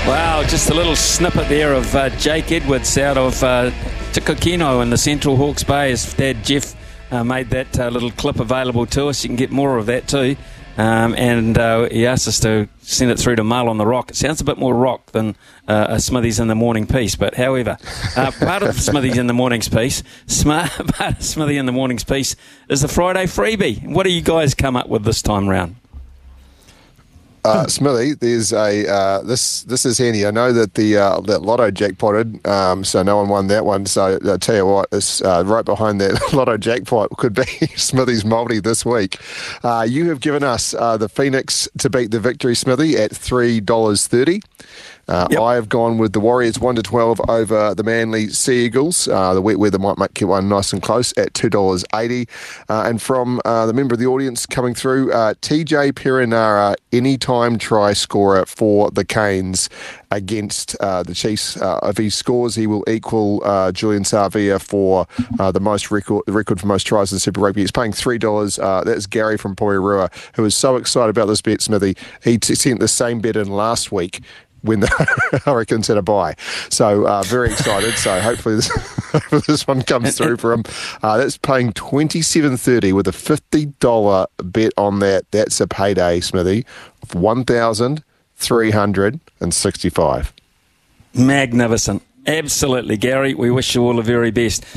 Wow, just a little snippet there of Jake Edwards out of Tikokino in the Central Hawke's Bay. His dad Jeff made that little clip available to us. You can get more of that too. And he asked us to send it through to Mull on the Rock. It sounds a bit more rock than a Smithies in the Morning piece, but however, part of Smithies in the Morning's piece, part of Smithy in the Morning's piece is the Friday freebie. What do you guys come up with this time round? Smithy, there's a this is handy. I know that that Lotto jackpotted, so no one won that one. So I tell you what, it's right behind that Lotto jackpot could be Smithy's multi this week. You have given us the Phoenix to beat the Victory, Smithy, at $3.30. Yep. I have gone with the Warriors 1-12 over the Manly Sea Eagles. The wet weather might make it one nice and close at $2.80. And from the member of the audience coming through, TJ Perenara, anytime try scorer for the Canes against the Chiefs. If he scores, he will equal Julian Savia for the record for most tries in Super Rugby. He's paying $3. That's Gary from Porirua, who was so excited about this bet, Smithy. He sent the same bet in last week when the Hurricanes had a bye. So very excited. So hopefully this one comes through for him. That's paying $27.30 with a $50 bet on that. That's a payday, Smithy, of $1,365. Magnificent. Absolutely, Gary. We wish you all the very best.